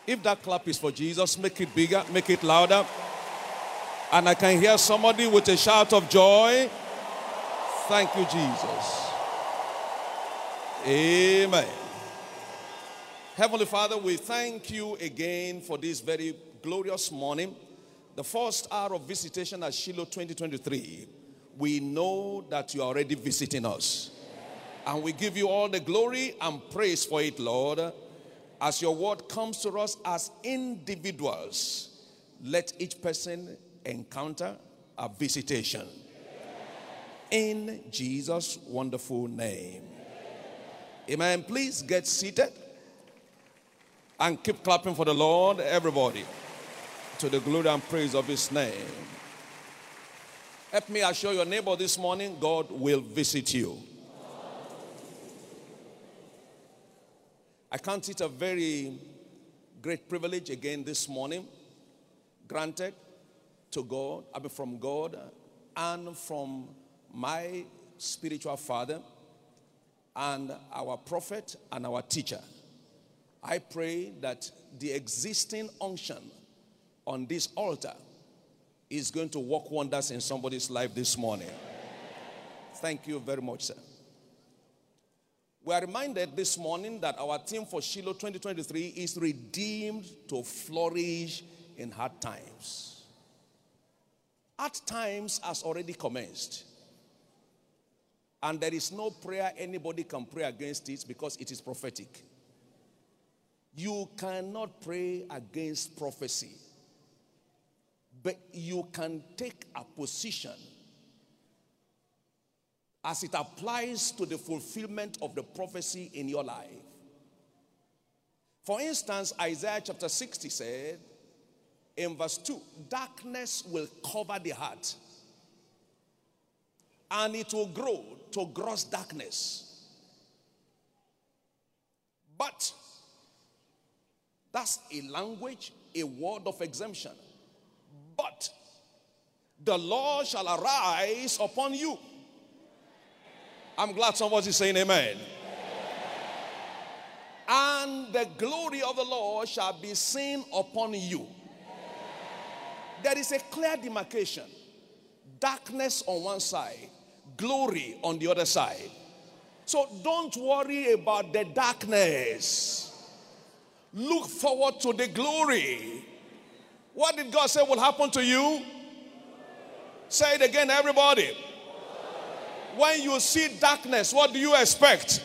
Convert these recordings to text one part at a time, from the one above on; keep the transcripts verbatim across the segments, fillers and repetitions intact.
If that clap is for Jesus, make it bigger, make it louder. And I can hear somebody with a shout of joy. Thank you, Jesus. Amen. Heavenly Father, we thank you again for this very glorious morning. The first hour of visitation at Shiloh twenty twenty-three. We know that you are already visiting us. And we give you all the glory and praise for it, Lord. As your word comes to us as individuals, let each person encounter a visitation. In Jesus' wonderful name. Amen. Please get seated and keep clapping for the Lord, everybody, to the glory and praise of his name. Help me assure your neighbor this morning, God will visit you. I count it a very great privilege again this morning, granted to God, I mean from God and from my spiritual father and our prophet and our teacher. I pray that the existing unction on this altar is going to work wonders in somebody's life this morning. Thank you very much, sir. We are reminded this morning that our theme for Shiloh twenty twenty-three is redeemed to flourish in hard times. Hard times has already commenced. And there is no prayer anybody can pray against it because it is prophetic. You cannot pray against prophecy. But you can take a position as it applies to the fulfillment of the prophecy in your life. For instance, Isaiah chapter sixty said in verse two, darkness will cover the heart and it will grow to gross darkness. But that's a language, a word of exemption. But the Lord shall arise upon you. I'm glad somebody's saying amen. And the glory of the Lord shall be seen upon you. There is a clear demarcation. Darkness on one side, glory on the other side. So don't worry about the darkness. Look forward to the glory. What did God say will happen to you? Say it again, everybody. When you see darkness, what do you expect?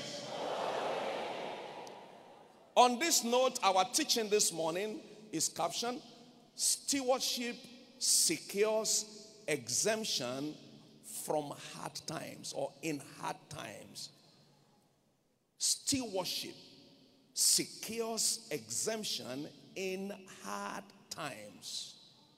On this note, our teaching this morning is captioned, Stewardship Secures Exemption from Hard Times, or in hard times. Stewardship secures exemption in hard times.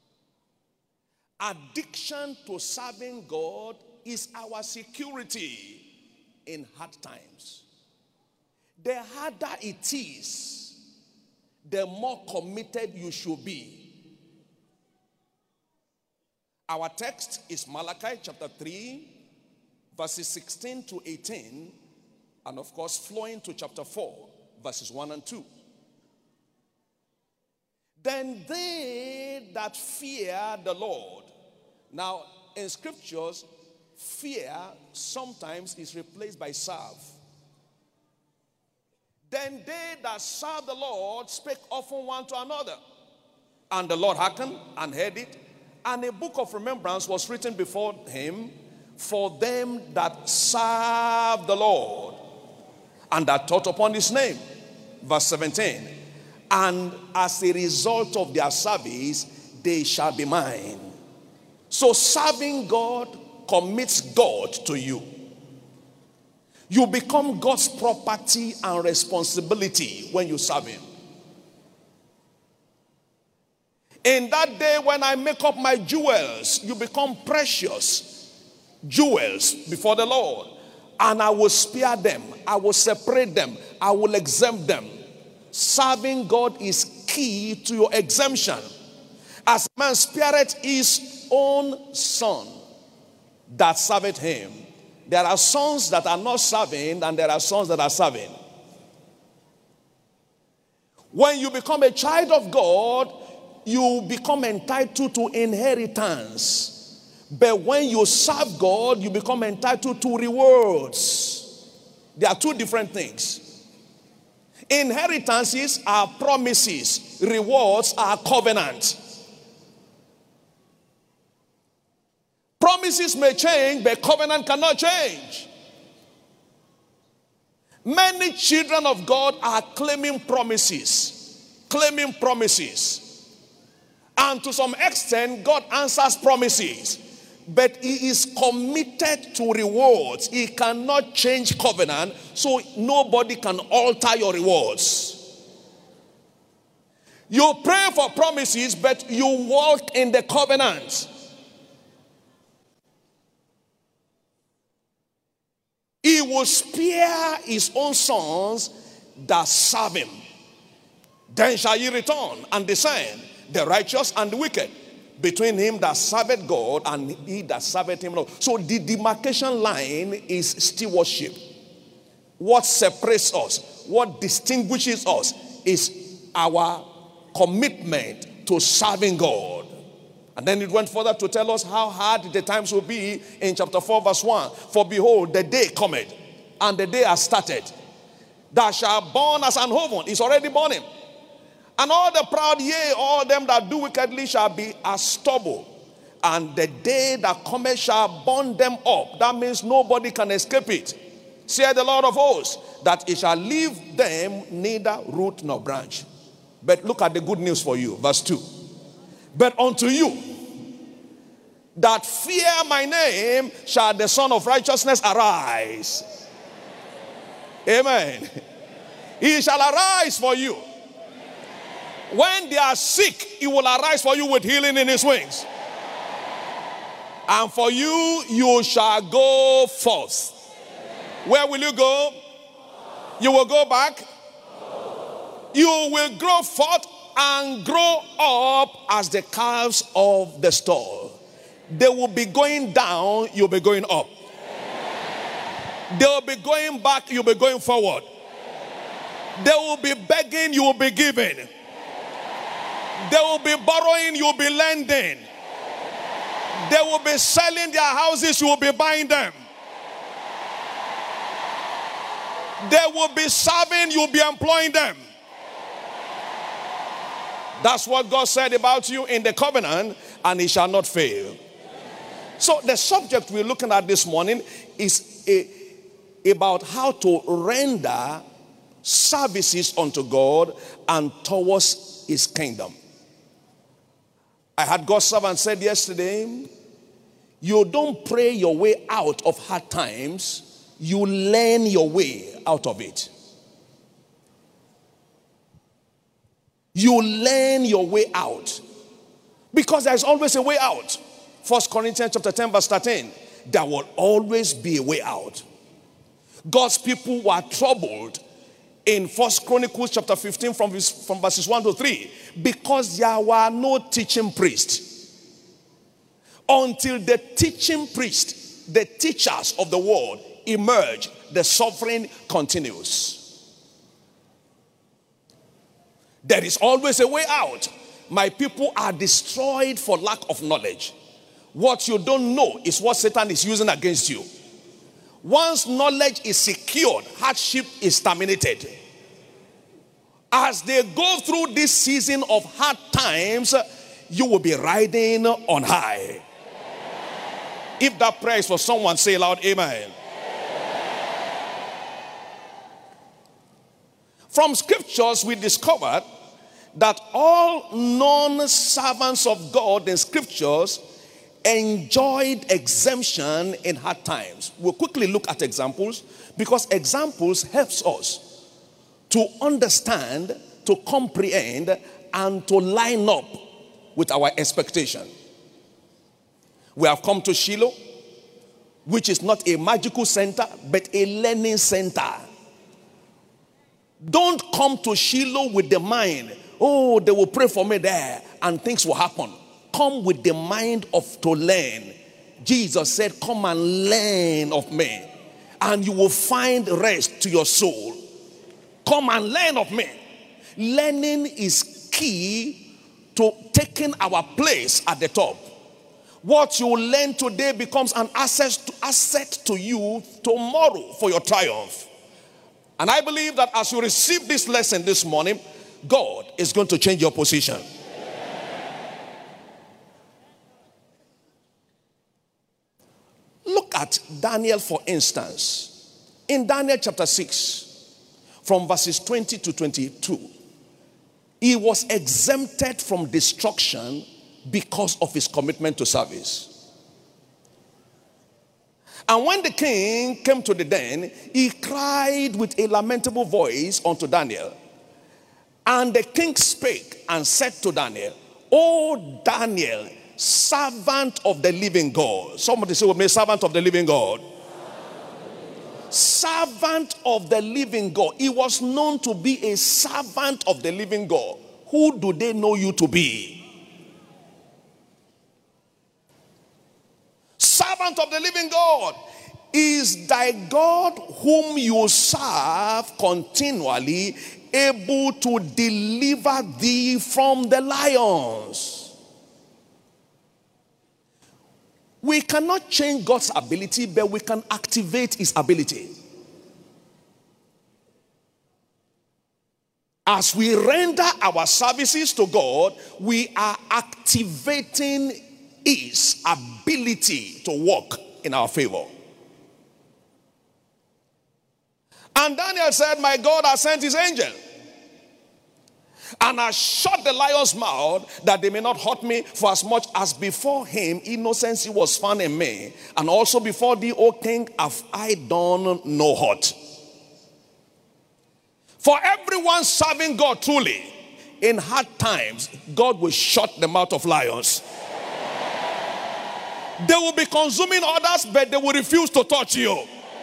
Addiction to serving God is our security in hard times. The harder it is, the more committed you should be. Our text is Malachi chapter three, verses sixteen to eighteen, and of course flowing to chapter four, verses one and two. Then they that fear the Lord. Now, in scriptures, fear sometimes is replaced by serve. Then they that serve the Lord spake often one to another. And the Lord hearkened and heard it. And a book of remembrance was written before him for them that serve the Lord and that thought upon his name. Verse seventeen. And as a result of their service, they shall be mine. So serving God commits God to you. You become God's property and responsibility when you serve him. In that day when I make up my jewels, you become precious jewels before the Lord. And I will spare them. I will separate them. I will exempt them. Serving God is key to your exemption. As man spareth his own son that serveth him. There are sons that are not serving, and there are sons that are serving. When you become a child of God, you become entitled to inheritance. But when you serve God, you become entitled to rewards. There are two different things. Inheritances are promises. Rewards are covenant. Promises may change, but covenant cannot change. Many children of God are claiming promises. Claiming promises. And to some extent, God answers promises. But he is committed to rewards. He cannot change covenant, so nobody can alter your rewards. You pray for promises, but you walk in the covenant. He will spare his own sons that serve him. Then shall ye return and discern the righteous and the wicked, between him that serveth God and he that serveth him not. So the demarcation line is stewardship. What separates us, what distinguishes us, is our commitment to serving God. And then it went further to tell us how hard the times will be in chapter four verse one. For behold, the day cometh, and the day has started, that shall burn as an oven. It's already burning. And all the proud, yea, all them that do wickedly shall be as stubble. And the day that cometh shall burn them up. That means nobody can escape it. Saith the Lord of hosts, that it shall leave them neither root nor branch. But look at the good news for you. Verse two. But unto you that fear my name shall the Son of Righteousness arise. Amen. He shall arise for you. When they are sick, he will arise for you with healing in his wings. And for you, you shall go forth. Where will you go? You will go back. You will grow forth and grow up as the calves of the stall. They will be going down, you'll be going up. They will be going back, you'll be going forward. They will be begging, you will be giving. They will be borrowing, you will be lending. They will be selling their houses, you will be buying them. They will be serving, you will be employing them. That's what God said about you in the covenant, and it shall not fail. So the subject we're looking at this morning is a, about how to render services unto God and towards his kingdom. I had God's servant said yesterday, you don't pray your way out of hard times, you learn your way out of it. You learn your way out. Because there's always a way out. First Corinthians chapter ten verse thirteen. There will always be a way out. God's people were troubled in First Chronicles chapter fifteen from, from verses one to three. Because there were no teaching priests. Until the teaching priests, the teachers of the word, emerge, the suffering continues. There is always a way out. My people are destroyed for lack of knowledge. What you don't know is what Satan is using against you. Once knowledge is secured, hardship is terminated. As they go through this season of hard times, you will be riding on high. If that prayer is for someone, say loud, amen. From scriptures, we discovered that all non-servants of God in scriptures enjoyed exemption in hard times. We'll quickly look at examples because examples helps us to understand, to comprehend, and to line up with our expectation. We have come to Shiloh, which is not a magical center, but a learning center. Don't come to Shiloh with the mind, oh, they will pray for me there and things will happen. Come with the mind of to learn. Jesus said, come and learn of me, and you will find rest to your soul. Come and learn of me. Learning is key to taking our place at the top. What you learn today becomes an asset to, asset to you tomorrow for your triumph. And I believe that as you receive this lesson this morning, God is going to change your position. Look at Daniel, for instance. In Daniel chapter six, from verses twenty to twenty-two, he was exempted from destruction because of his commitment to service. And when the king came to the den, he cried with a lamentable voice unto Daniel. And the king spake and said to Daniel, O Daniel, servant of the living God. Somebody say with me, servant of the living God. Servant of the living God. He was known to be a servant of the living God. Who do they know you to be? Servant of the living God. Is thy God whom you serve continually able to deliver thee from the lions? We cannot change God's ability, but we can activate his ability. As we render our services to God, we are activating his ability to work in our favor. And Daniel said, my God has sent his angel and has shut the lion's mouth, that they may not hurt me, for as much as before him innocency was found in me, and also before thee, O king, have I done no hurt. For everyone serving God truly, in hard times, God will shut the mouth of lions. They will be consuming others, but they will refuse to touch you.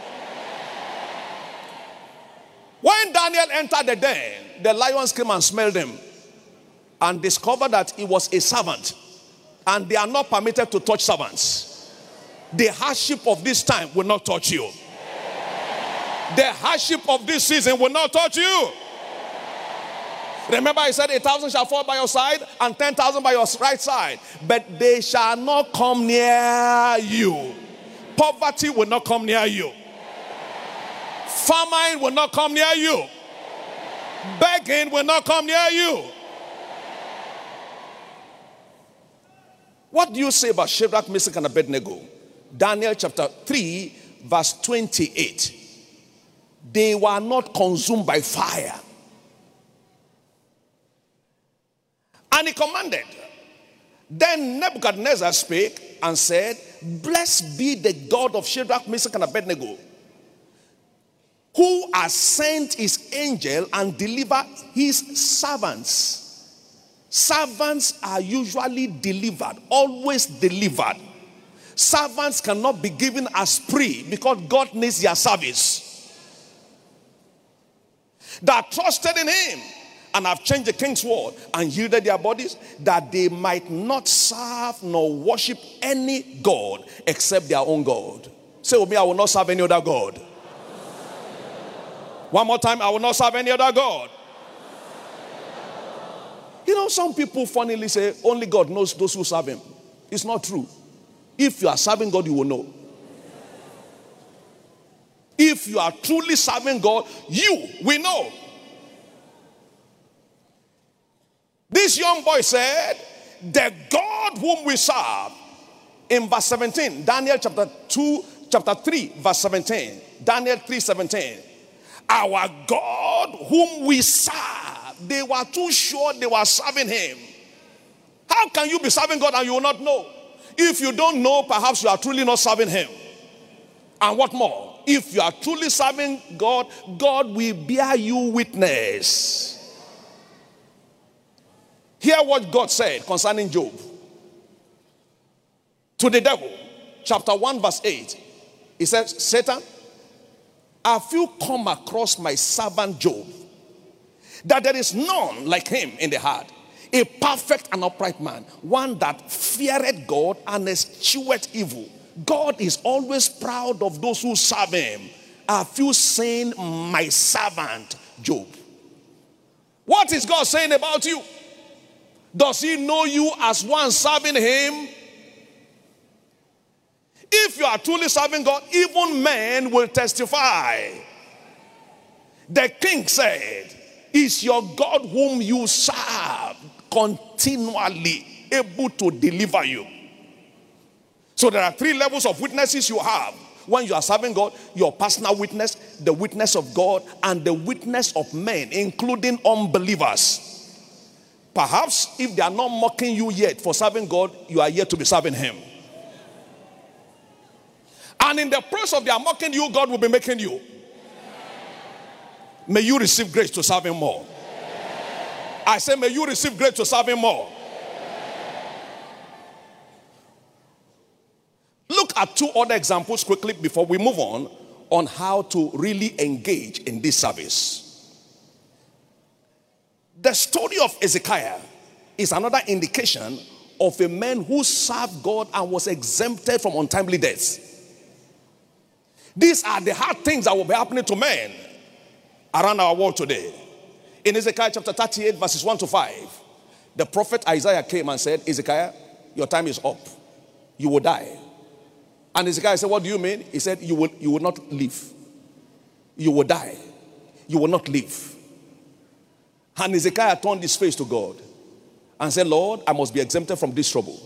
When Daniel entered the den, the lions came and smelled him and discovered that he was a servant, and they are not permitted to touch servants. The hardship of this time will not touch you. The hardship of this season will not touch you. Remember, I said a thousand shall fall by your side and ten thousand by your right side, but they shall not come near you. Poverty will not come near you. Famine will not come near you. Begging will not come near you. What do you say about Shadrach, Meshach, and Abednego? Daniel chapter three, verse twenty-eight. They were not consumed by fire. And he commanded. Then Nebuchadnezzar spake and said, blessed be the God of Shadrach, Meshach, and Abednego, who has sent his angel and delivered his servants. Servants are usually delivered, always delivered. Servants cannot be given as free because God needs their service. That trusted in him and have changed the king's word and yielded their bodies, that they might not serve nor worship any God except their own God. Say with me, I will not serve any other God. One more time, I will not serve any other God. You know, some people funnily say, only God knows those who serve him. It's not true. If you are serving God, you will know. If you are truly serving God, you will know. This young boy said, the God whom we serve, in verse seventeen, Daniel chapter two, chapter three, verse seventeen, Daniel three seventeen. Our God whom we serve. They were too sure they were serving him. How can you be serving God and you will not know? If you don't know, perhaps you are truly not serving him. And what more? If you are truly serving God, God will bear you witness. Hear what God said concerning Job. To the devil, chapter one, verse eight. He says, Satan, have you come across my servant Job, that there is none like him in the heart, a perfect and upright man, one that feareth God and escheweth evil? God is always proud of those who serve him. Have you seen my servant Job? What is God saying about you? Does he know you as one serving him? If you are truly serving God, even men will testify. The king said, is your God whom you serve continually able to deliver you? So there are three levels of witnesses you have when you are serving God: your personal witness, the witness of God, and the witness of men, including unbelievers. Perhaps if they are not mocking you yet for serving God, you are yet to be serving him. And in the process of their mocking you, God will be making you. May you receive grace to serve him more. I say, may you receive grace to serve him more. Look at two other examples quickly before we move on, on how to really engage in this service. The story of Hezekiah is another indication of a man who served God and was exempted from untimely deaths. These are the hard things that will be happening to men around our world today. In Ezekiel chapter thirty-eight, verses one to five, the prophet Isaiah came and said, Ezekiel, your time is up. You will die. And Ezekiel said, what do you mean? He said, you will, you will not live. You will die. You will not live. And Ezekiel turned his face to God and said, Lord, I must be exempted from this trouble.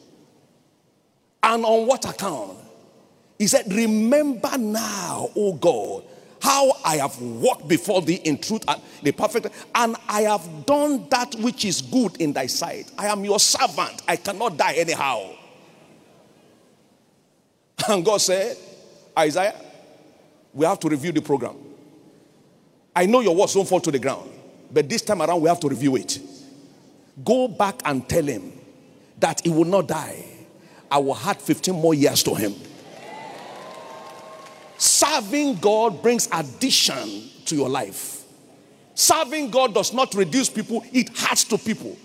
And on what account? He said, remember now, O God, how I have walked before thee in truth and the perfect, and I have done that which is good in thy sight. I am your servant. I cannot die anyhow. And God said, Isaiah, we have to review the program. I know your words don't fall to the ground, but this time around we have to review it. Go back and tell him that he will not die. I will add fifteen more years to him. Serving God brings addition to your life. Serving God does not reduce people, it adds to people.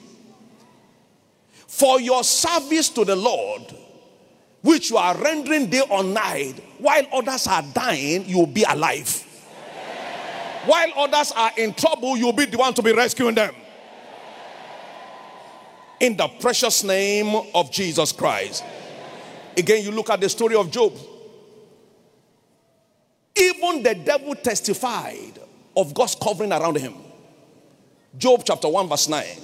For your service to the Lord, which you are rendering day or night, while others are dying, you will be alive. While others are in trouble, you will be the one to be rescuing them. In the precious name of Jesus Christ. Again, you look at the story of Job. Even the devil testified of God's covering around him. Job chapter one verse nine.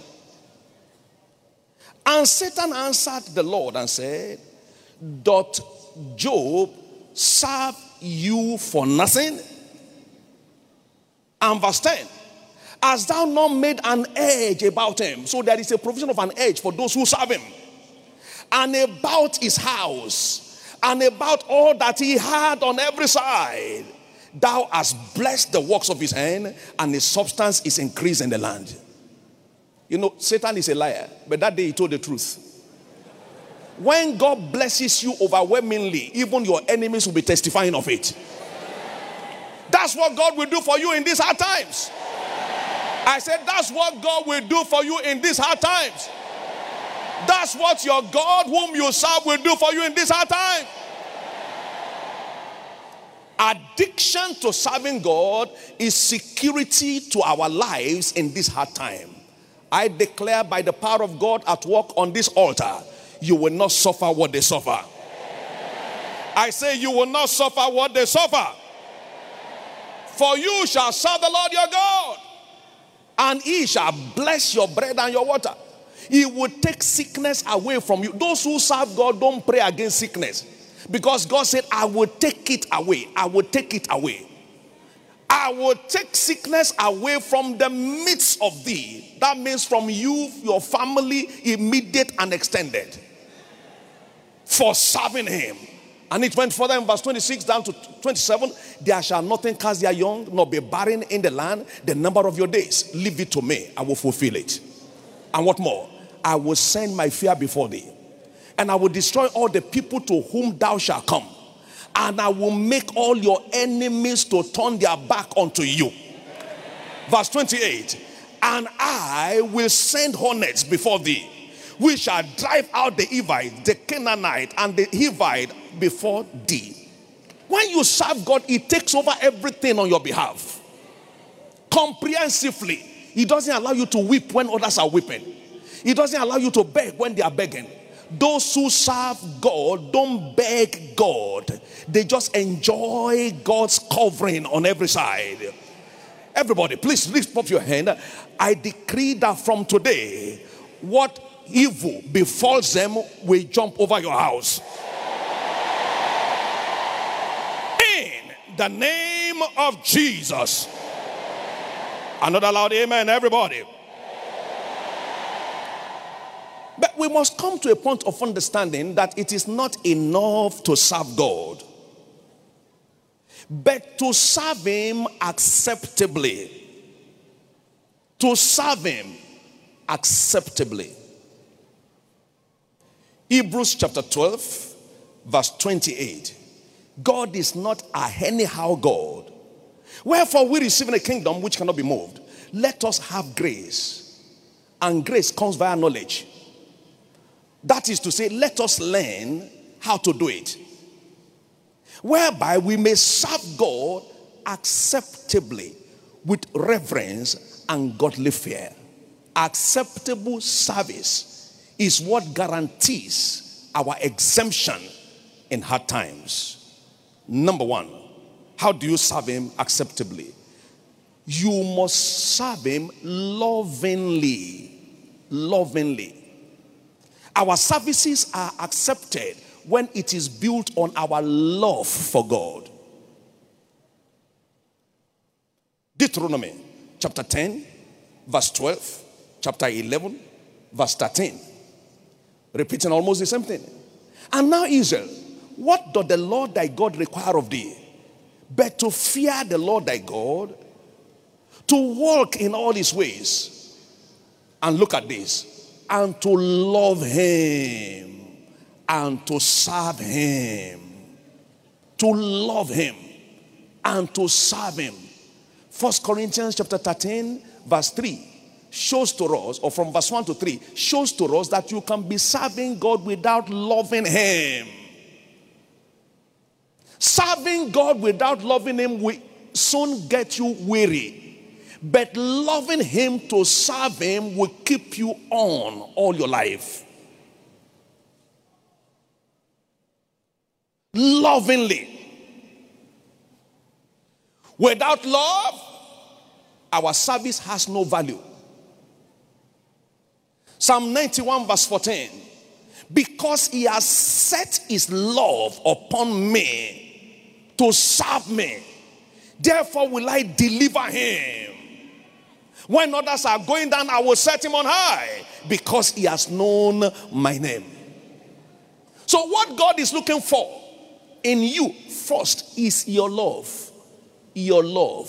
And Satan answered the Lord and said, doth Job serve you for nothing? And verse ten. Hast thou not made an edge about him? So there is a provision of an edge for those who serve him. And about his house, and about all that he had on every side. Thou hast blessed the works of his hand, and his substance is increased in the land. You know, Satan is a liar, but that day he told the truth. When God blesses you overwhelmingly, even your enemies will be testifying of it. That's what God will do for you in these hard times. I said, that's what God will do for you in these hard times. That's what your God whom you serve will do for you in this hard time. Addiction to serving God is security to our lives in this hard time. I declare by the power of God at work on this altar, you will not suffer what they suffer. I say you will not suffer what they suffer. For you shall serve the Lord your God, and he shall bless your bread and your water. He will take sickness away from you. Those who serve God don't pray against sickness, because God said, I will take it away. I will take it away. I will take sickness away from the midst of thee. That means from you, your family, immediate and extended, for serving him. And it went further in verse twenty-six down to twenty-seven. There shall nothing cast their young, nor be barren in the land. The number of your days, leave it to me. I will fulfill it. And what more? I will send my fear before thee, and I will destroy all the people to whom thou shalt come, and I will make all your enemies to turn their back unto you. Verse twenty-eight. And I will send hornets before thee, we shall drive out the Hivite, the Canaanite, and the Hivite before thee. When you serve God, he takes over everything on your behalf. Comprehensively. He doesn't allow you to weep when others are weeping. He doesn't allow you to beg when they are begging. Those who serve God don't beg God. They just enjoy God's covering on every side. Everybody, please lift up your hand. I decree that from today, what evil befalls them will jump over your house. In the name of Jesus. Another loud amen, everybody. But we must come to a point of understanding that it is not enough to serve God, but to serve him acceptably. To serve him acceptably. Hebrews chapter twelve, verse twenty-eight. God is not a anyhow God. Wherefore we receive a kingdom which cannot be moved. Let us have grace. And grace comes via knowledge. That is to say, let us learn how to do it, whereby we may serve God acceptably with reverence and godly fear. Acceptable service is what guarantees our exemption in hard times. Number one, how do you serve him acceptably? You must serve him lovingly. Lovingly. Our services are accepted when it is built on our love for God. Deuteronomy chapter ten, verse twelve, chapter eleven, verse thirteen. Repeating almost the same thing. And now Israel, what doth the Lord thy God require of thee? But to fear the Lord thy God, to walk in all his ways. And look at this. And to love him and to serve him. To love him and to serve him. First Corinthians chapter thirteen, verse three shows to us, or from verse one to three, shows to us that you can be serving God without loving him. Serving God without loving him will soon get you weary. But loving him to serve him will keep you on all your life. Lovingly. Without love, our service has no value. Psalm ninety-one verse fourteen. Because he has set his love upon me to serve me, therefore will I deliver him. When others are going down, I will set him on high, because he has known my name. So what God is looking for in you first is your love. Your love.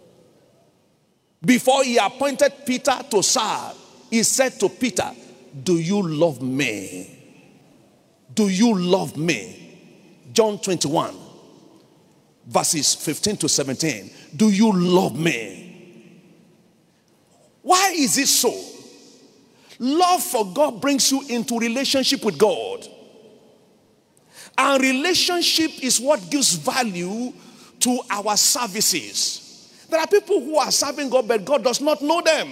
Before he appointed Peter to serve, he said to Peter, do you love me? Do you love me? John twenty-one, verses fifteen to seventeen. Do you love me? Why is it so? Love for God brings you into relationship with God. And relationship is what gives value to our services. There are people who are serving God, but God does not know them.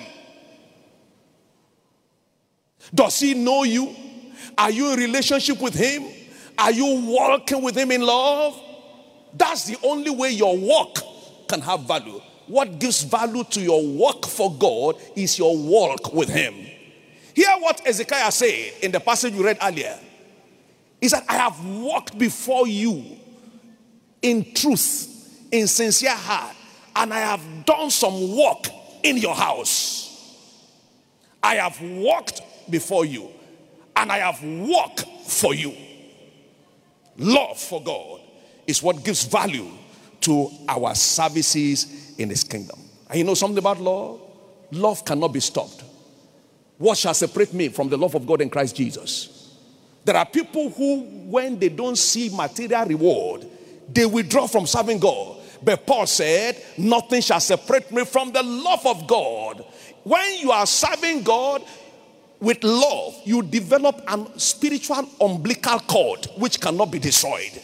Does he know you? Are you in relationship with him? Are you walking with him in love? That's the only way your walk can have value. What gives value to your work for God is your walk with him. Hear what Ezekiel said in the passage we read earlier. He said, I have walked before you in truth, in sincere heart, and I have done some work in your house. I have walked before you, and I have worked for you. Love for God is what gives value to our services in his kingdom. And you know something about love? Love cannot be stopped. What shall separate me from the love of God in Christ Jesus? There are people who, when they don't see material reward, they withdraw from serving God. But Paul said, nothing shall separate me from the love of God. When you are serving God with love, you develop a spiritual umbilical cord which cannot be destroyed.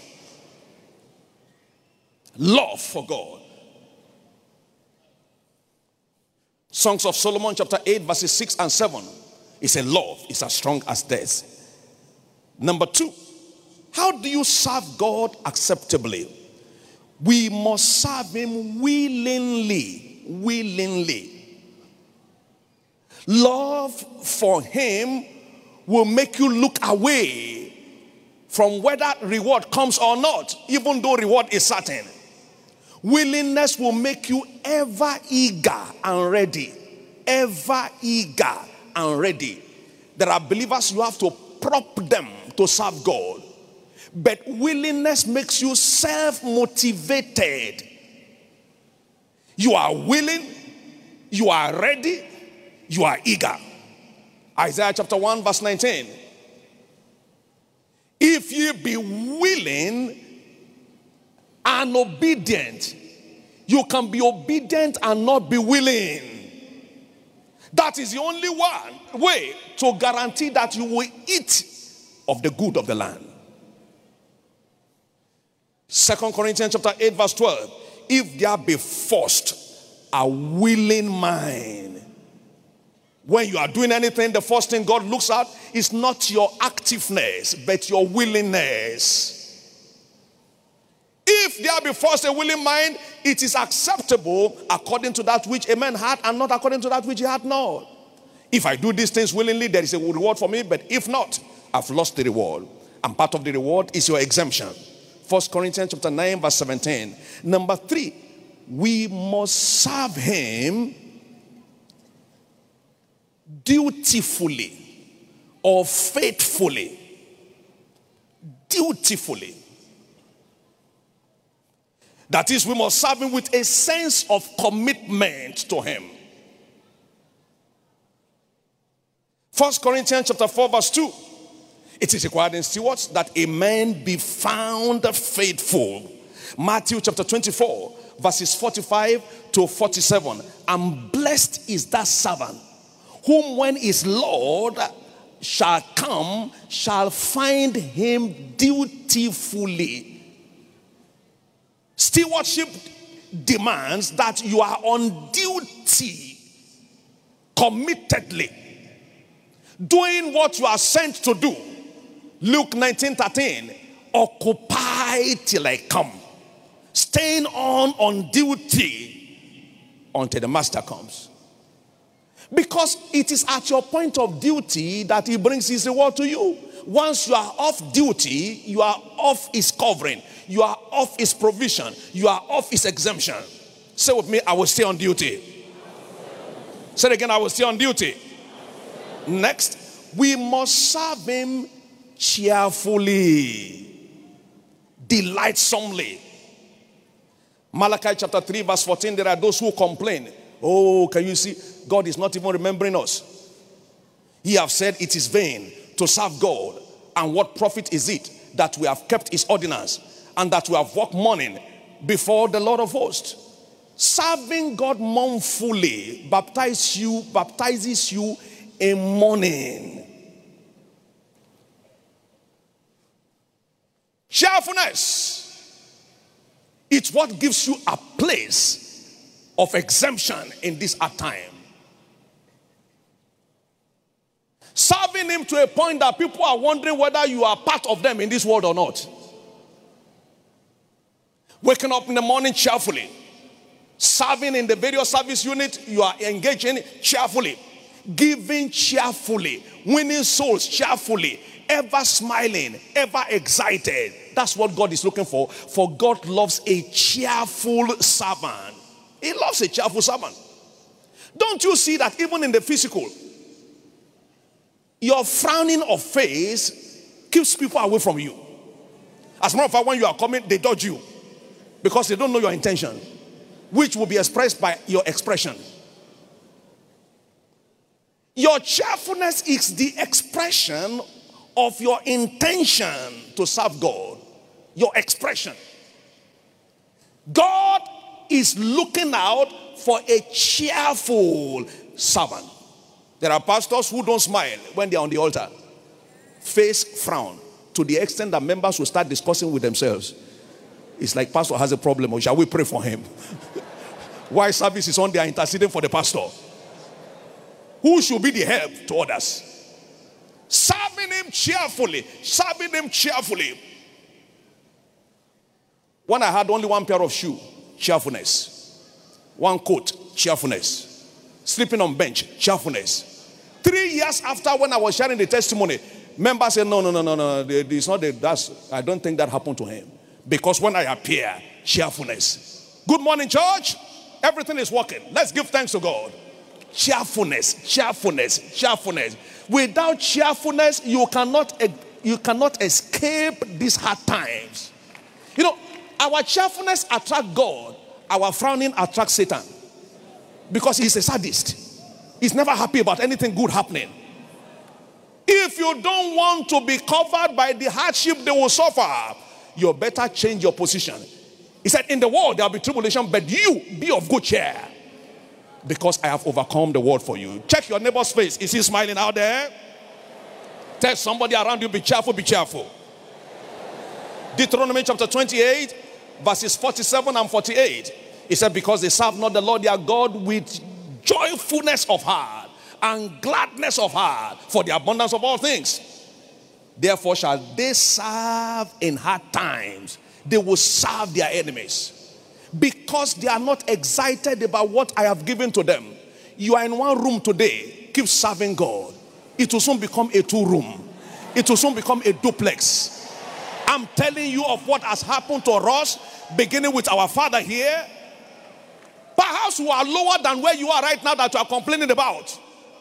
Love for God. Songs of Solomon chapter eight verses six and seven. It says love is as strong as death. Number two, how do you serve God acceptably? We must serve him willingly. Willingly. Love for him will make you look away from whether reward comes or not, even though reward is certain. Willingness will make you ever eager and ready. Ever eager and ready. There are believers, you have to prop them to serve God. But willingness makes you self-motivated. You are willing, you are ready, you are eager. Isaiah chapter one verse nineteen. If ye be willing and obedient, you can be obedient and not be willing. That is the only one way to guarantee that you will eat of the good of the land. Second Corinthians chapter eight verse twelve. If there be forced a willing mind. When you are doing anything, the first thing God looks at is not your activeness, but your willingness. If there be first a willing mind, it is acceptable according to that which a man had and not according to that which he had not. If I do these things willingly, there is a reward for me, but if not, I've lost the reward. And part of the reward is your exemption. First Corinthians chapter nine verse seventeen. Number three, we must serve him dutifully or faithfully. Dutifully. That is, we must serve him with a sense of commitment to him. First Corinthians chapter four verse two. It is required in stewards that a man be found faithful. Matthew chapter twenty-four verses forty-five to forty-seven. And blessed is that servant whom when his Lord shall come, shall find him dutifully. Stewardship demands that you are on duty, committedly, doing what you are sent to do. Luke nineteen thirteen, occupy till I come. Staying on on duty until the master comes. Because it is at your point of duty that he brings his reward to you. Once you are off duty, you are off his covering. You are off his provision. You are off his exemption. Say with me, I will stay on duty. Say it again, I will stay on duty. Next, we must serve him cheerfully, delightsomely. Malachi chapter three verse fourteen, there are those who complain. Oh, can you see? God is not even remembering us. He have said it is vain to serve God. And what profit is it that we have kept his ordinance and that we have walked mourning before the Lord of hosts? Serving God mournfully baptizes you, baptizes you in mourning. Cheerfulness. It's what gives you a place of exemption in this hard time. Serving him to a point that people are wondering whether you are part of them in this world or not. Waking up in the morning cheerfully. Serving in the various service unit you are engaged in cheerfully. Giving cheerfully. Winning souls cheerfully. Ever smiling. Ever excited. That's what God is looking for. For God loves a cheerful servant. He loves a cheerful servant. Don't you see that even in the physical, your frowning of face keeps people away from you. As a matter of fact, when you are coming, they dodge you because they don't know your intention, which will be expressed by your expression. Your cheerfulness is the expression of your intention to serve God. Your expression. God is looking out for a cheerful servant. There are pastors who don't smile when they are on the altar. Face frown to the extent that members will start discussing with themselves. It's like pastor has a problem, or shall we pray for him? Why service is on, they are interceding for the pastor. who should be the help to others. Serving him cheerfully. Serving him cheerfully. When I had only one pair of shoes, cheerfulness. One coat, cheerfulness. Sleeping on bench, cheerfulness. Three years after, when I was sharing the testimony, members said, no, no, no, no, no. It's not the, that's, I don't think that happened to him. Because when I appear, cheerfulness. Good morning, church. Everything is working. Let's give thanks to God. Cheerfulness, cheerfulness, cheerfulness. Without cheerfulness, you cannot, you cannot escape these hard times. You know, our cheerfulness attracts God. Our frowning attracts Satan. Because he's a sadist. He's never happy about anything good happening. If you don't want to be covered by the hardship they will suffer, you better change your position. He said, in the world there will be tribulation, but you be of good cheer, because I have overcome the world for you. Check your neighbor's face. Is he smiling out there? Tell somebody around you, be cheerful, be cheerful. Deuteronomy chapter twenty-eight, verses forty-seven and forty-eight. He said, because they serve not the Lord their God with joyfulness of heart and gladness of heart, for the abundance of all things. Therefore shall they serve in hard times. They will serve their enemies. Because they are not excited about what I have given to them. You are in one room today. Keep serving God. It will soon become a two room. It will soon become a duplex. I'm telling you of what has happened to us, beginning with our father here. Perhaps you are lower than where you are right now that you are complaining about.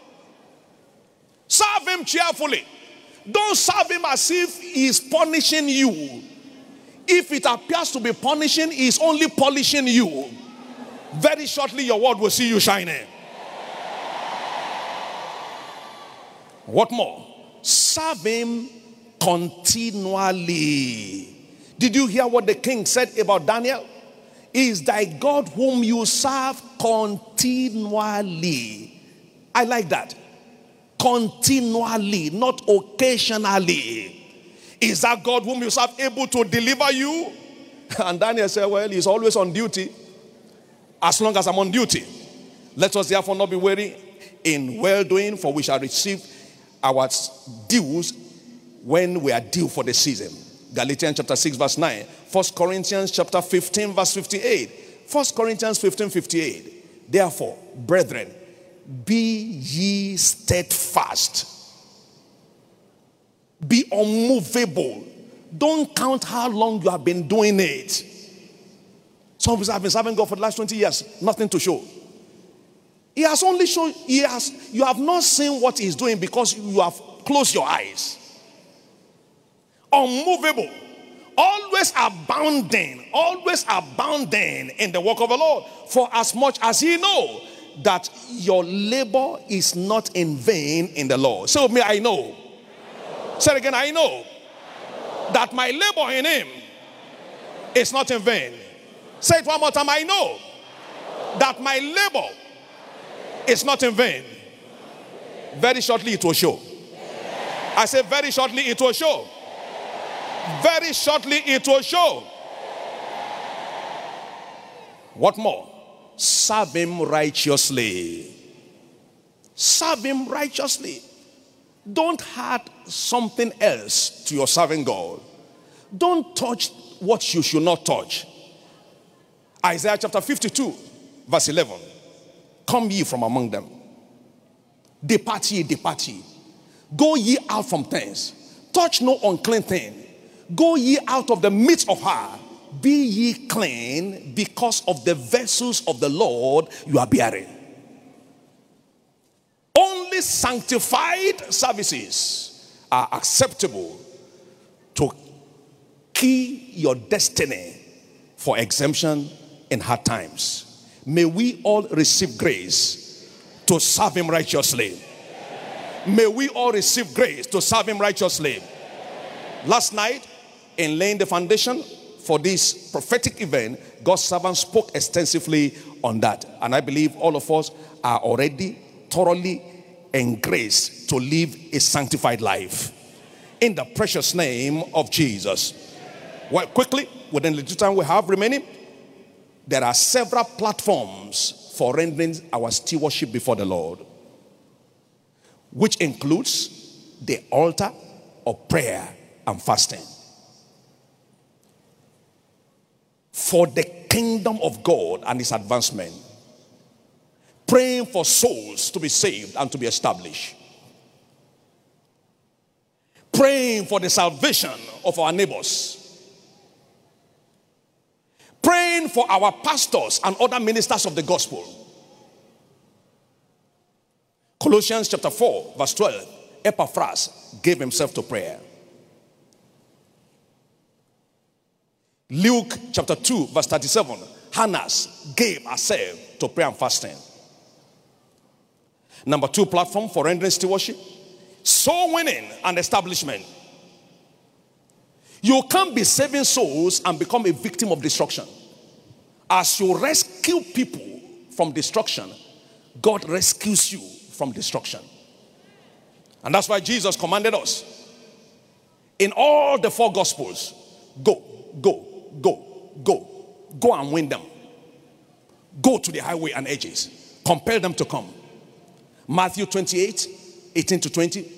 Serve him cheerfully. Don't serve him as if he is punishing you. If it appears to be punishing, he is only polishing you. Very shortly your word will see you shining. What more? Serve him continually. Did you hear what the king said about Daniel? Is thy God whom you serve continually. I like that. Continually, not occasionally. Is that God whom you serve able to deliver you? And Daniel said, well, he's always on duty. As long as I'm on duty. Let us therefore not be weary in well-doing, for we shall receive our dues when we are due for the season. Galatians chapter six verse nine. First Corinthians chapter fifteen verse fifty-eight. First Corinthians fifteen fifty-eight. Therefore, brethren, be ye steadfast. Be unmovable. Don't count how long you have been doing it. Some of us have been serving God for the last twenty years. Nothing to show. He has only shown, he has, you have not seen what he's doing because you have closed your eyes. Unmovable. Always abounding. Always abounding in the work of the Lord. For as much as ye know that your labor is not in vain in the Lord. Say with me, I know. Say it again, I know, I know that my labor in him is not in vain. Say it one more time, I know, I know that my labor is not in vain. Very shortly it will show. I say very shortly it will show. Very shortly it will show. What more? Serve him righteously. Serve him righteously. Don't add something else to your serving God. Don't touch what you should not touch. Isaiah chapter fifty-two, verse eleven. Come ye from among them. Depart ye, depart ye. Go ye out from thence. Touch no unclean thing. Go ye out of the midst of her. Be ye clean, because of the vessels of the Lord you are bearing. Only sanctified services are acceptable to key your destiny for exemption in hard times. May we all receive grace to serve him righteously. May we all receive grace to serve him righteously. Last night, in laying the foundation for this prophetic event, God's servant spoke extensively on that. And I believe all of us are already thoroughly engraced to live a sanctified life. In the precious name of Jesus. Well, quickly, within the little time we have remaining, there are several platforms for rendering our stewardship before the Lord. which includes the altar of prayer and fasting. For the kingdom of God and its advancement. Praying for souls to be saved and to be established. Praying for the salvation of our neighbors. Praying for our pastors and other ministers of the gospel. Colossians chapter four verse twelve. Epaphras gave himself to prayer. Luke chapter two verse thirty-seven. Hannah gave herself to prayer and fasting. Number two platform for rendering stewardship. Soul winning and establishment. You can't be saving souls and become a victim of destruction. As you rescue people from destruction, God rescues you from destruction. And that's why Jesus commanded us in all the four gospels, go, go, go, go, go and win them. Go to the highway and edges. Compel them to come. Matthew twenty-eight, eighteen to twenty.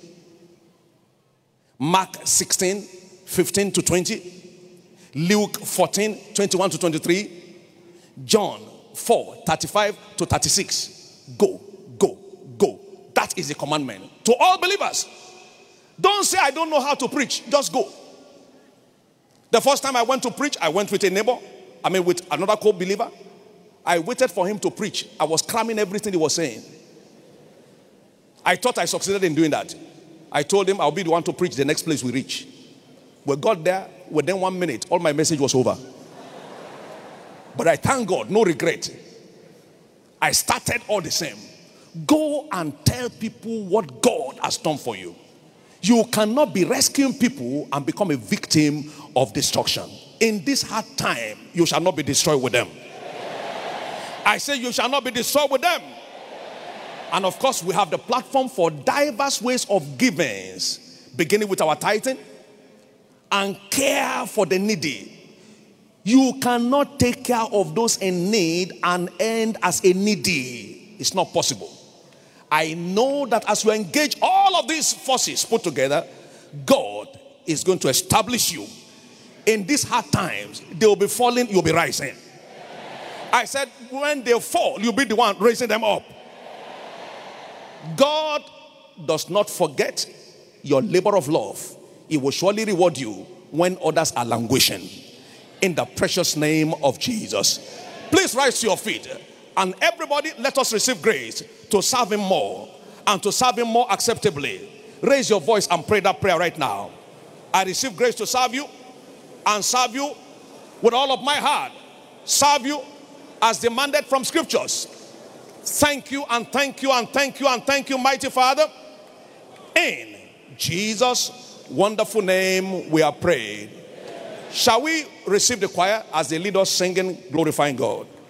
Mark sixteen, fifteen to twenty. Luke fourteen, twenty-one to twenty-three. John four, thirty-five to thirty-six. Go, go, go. That is the commandment to all believers. Don't say I don't know how to preach. Just go. The first time I went to preach, I went with a neighbor. I mean with another co-believer. I waited for him to preach. I was cramming everything he was saying. I thought I succeeded in doing that. I told him I'll be the one to preach the next place we reach. We got there, within one minute, all my message was over. But I thank God, no regret. I started all the same. Go and tell people what God has done for you. You cannot be rescuing people and become a victim of destruction. In this hard time, you shall not be destroyed with them. I say you shall not be destroyed with them. And of course, we have the platform for diverse ways of givings, beginning with our tithing and care for the needy. You cannot take care of those in need and end as a needy. It's not possible. I know that as you engage all of these forces put together, God is going to establish you. In these hard times, they will be falling, you'll be rising. I said, when they fall, you'll be the one raising them up. God does not forget your labor of love. He will surely reward you when others are languishing. In the precious name of Jesus. Please rise to your feet. And everybody, let us receive grace to serve him more and to serve him more acceptably. Raise your voice and pray that prayer right now. I receive grace to serve you and serve you with all of my heart. Serve you as demanded from scriptures. Thank you and thank you and thank you and thank you, mighty Father. In Jesus' wonderful name we are prayed. Shall we receive the choir as they lead us singing, glorifying God?